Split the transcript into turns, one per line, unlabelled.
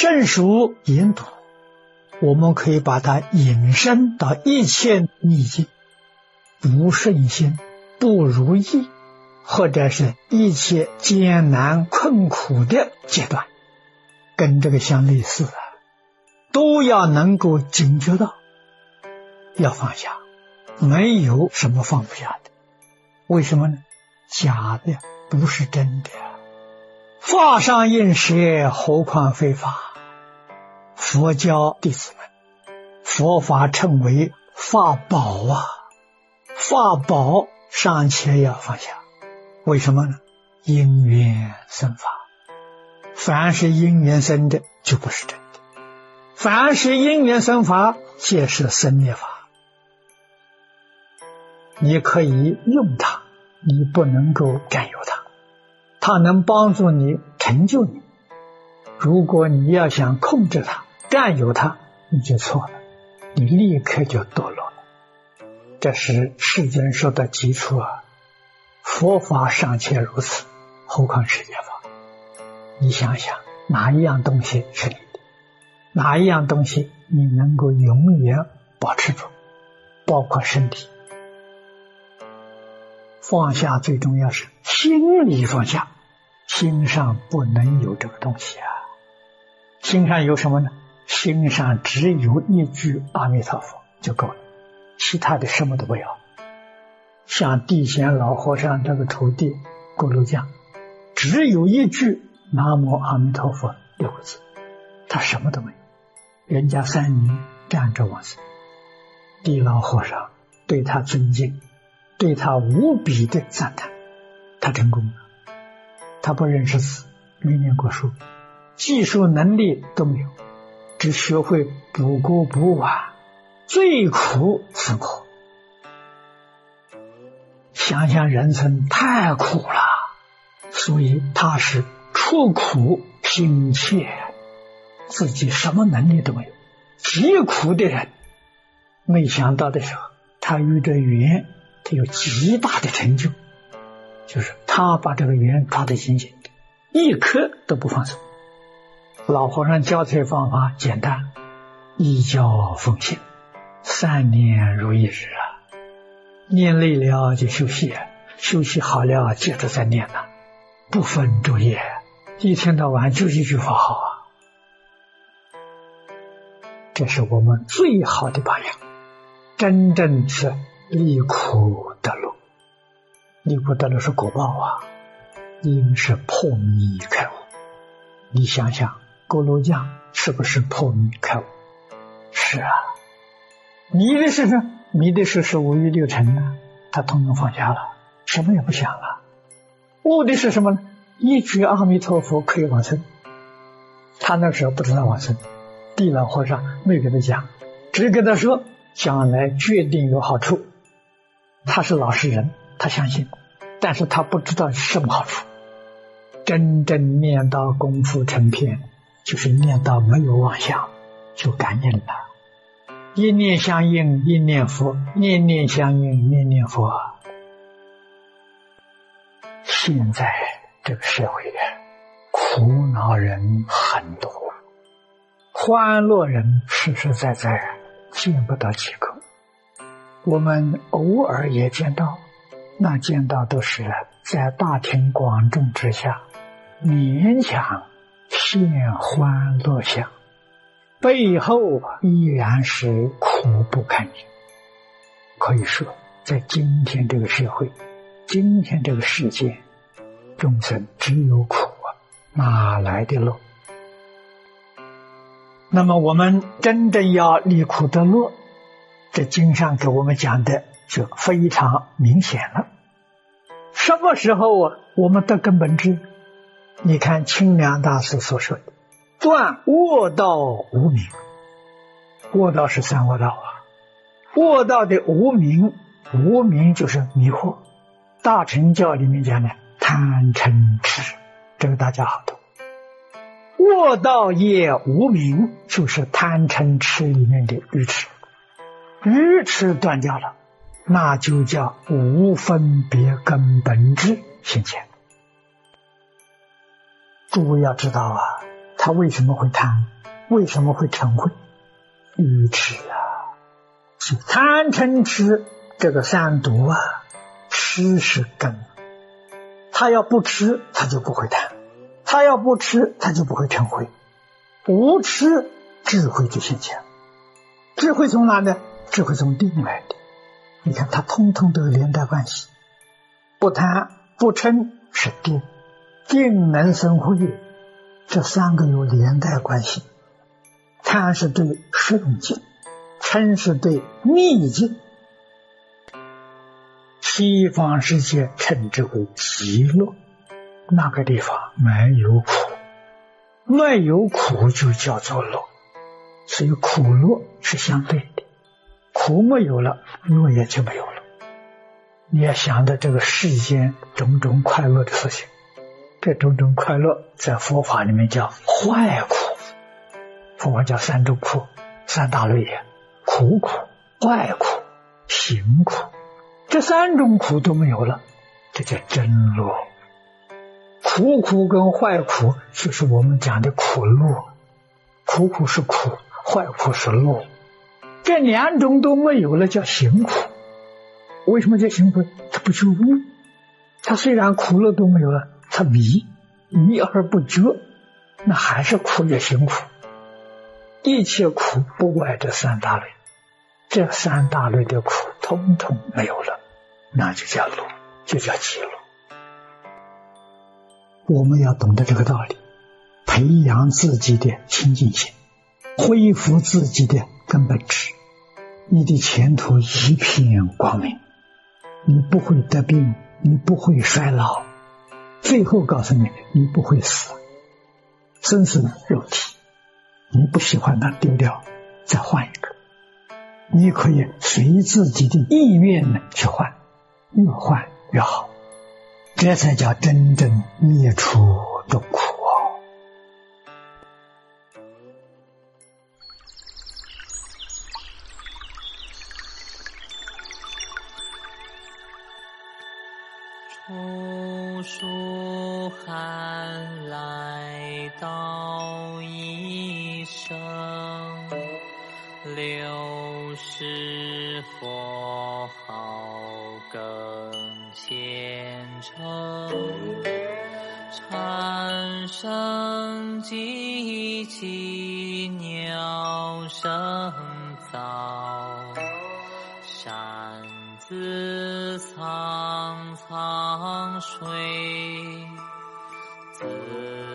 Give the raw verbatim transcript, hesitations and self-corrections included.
圣书研读，我们可以把它引申到一切逆境、不顺心、不如意，或者是一切艰难困苦的阶段，跟这个相类似的，都要能够警觉到，要放下，没有什么放不下的。为什么呢？假的不是真的，法上应舍，何况非法。佛教弟子们，佛法称为法宝啊，法宝尚且要放下，为什么呢？因缘生法，凡是因缘生的就不是真的，凡是因缘生法皆是生灭法。你可以用它，你不能够占有它，它能帮助你成就你。如果你要想控制它、占有它，你就错了，你立刻就堕落了。这是世间说的基础啊，佛法尚且如此，何况世间法？你想想，哪一样东西是你的？哪一样东西你能够永远保持住？包括身体。放下最重要是心里放下，心上不能有这个东西啊。心上有什么呢？心上只有一句阿弥陀佛就够了，其他的什么都不要。像地贤老和尚这个徒弟咕噜匠，只有一句南无阿弥陀佛六个字，他什么都没有。人家三年站着往生，地老和尚对他尊敬，对他无比的赞叹，他成功了。他不认识字，没念过书，技术能力都没有，只学会补锅补碗，最苦生活。想想人生太苦了，所以他是出苦心切，自己什么能力都没有，极苦的人。没想到的时候，他遇着缘，他有极大的成就，就是他把这个缘抓得紧紧的，一刻都不放松。老和尚教材方法简单，一教奉行，三年如一日啊。念累了就休息，休息好了接着再念了，不分昼夜，一天到晚就一句法号啊。这是我们最好的榜样，真正是离苦得乐。离苦得乐是果报啊，因是破迷开悟。你想想，咕噜匠是不是破迷开悟？是啊。迷的是什么？迷的是是五欲六尘啊，他统统放下了，什么也不想了。悟的是什么呢？一句阿弥陀佛可以往生。他那时候不知道往生，地老和尚没给他讲，只跟他说将来决定有好处。他是老实人，他相信，但是他不知道什么好处。真正念到功夫成片，就是念到没有妄想，就感应了。一念相应，一念佛；念念相应，念念佛。现在这个社会苦恼人很多，欢乐人实实在在见不到几个。我们偶尔也见到，那见到都是在大庭广众之下勉强现欢乐相，背后依然是苦不堪言。可以说在今天这个社会，今天这个世界，众生只有苦啊，哪来的乐？那么我们真正要离苦得乐，这经上给我们讲的就非常明显了。什么时候啊我们得根本知？你看清凉大师所说的断卧道无明。卧道是三恶道啊，卧道的无明，无明就是迷惑。大乘教里面讲的贪嗔痴，这个大家好懂。卧道也无明，就是贪嗔痴里面的愚痴。愚痴断掉了，那就叫无分别根本智现前。诸位要知道啊， 他为什么会贪？为什么会嗔恚？愚痴啊！是贪嗔痴这个三毒啊，吃是根。他要不吃，他就不会贪；他要不吃，他就不会嗔恚。无吃，智慧就现前。智慧从哪呢？智慧从定来的。你看，它通通都有连带关系。不贪不嗔是定，定能生慧，这三个有连带关系。贪是对顺境，嗔是对逆境。西方世界称之为极乐，那个地方没有苦，没有苦就叫做乐，所以苦乐是相对的，苦没有了，乐也就没有了。你也想到这个世间种种快乐的事情，这种种快乐在佛法里面叫坏苦，佛法叫三种苦，三大类也，苦苦、坏苦、行苦，这三种苦都没有了，这叫真乐。苦苦跟坏苦就是我们讲的苦乐，苦苦是苦，坏苦是乐，这两种都没有了叫行苦。为什么叫行苦？他不觉悟，他虽然苦乐都没有了，他迷迷而不觉，那还是苦也行苦。一切苦不外这三大类，这三大类的苦统统没有了，那就叫乐，就叫极乐。我们要懂得这个道理，培养自己的清净心，恢复自己的根本智，你的前途一片光明，你不会得病，你不会衰老，最后告诉你，你不会死。生死肉体，你不喜欢它丢掉，再换一个，你可以随自己的意愿呢去换，越换越好，这才叫真正灭除众苦哦。
初书寒来到一生，六世佛号更虔诚，蝉声唧唧，鸟声噪，山自苍苍水，自